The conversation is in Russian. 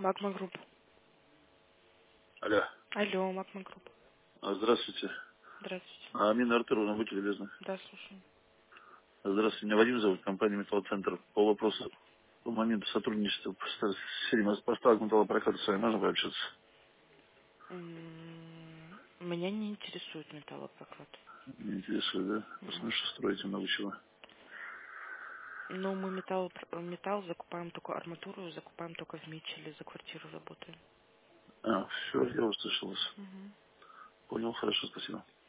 Магма Групп. Алло. Алло, Магма Групп. Здравствуйте. Здравствуйте. Амина Артуровна, будьте любезны. Да, слушаю. Здравствуйте, меня Вадим зовут, компания «Металлоцентр». По вопросу, по моменту сотрудничества с фирмой поставок металлопроката с вами можно пообщаться? Меня не интересует металлопрокат. Не интересует, да? Просто что строите много чего. Но мы металл закупаем только арматуру, закупаем только в Митчеле, за квартиру работаем. Все, я услышал вас. Мгм. Понял, хорошо, спасибо.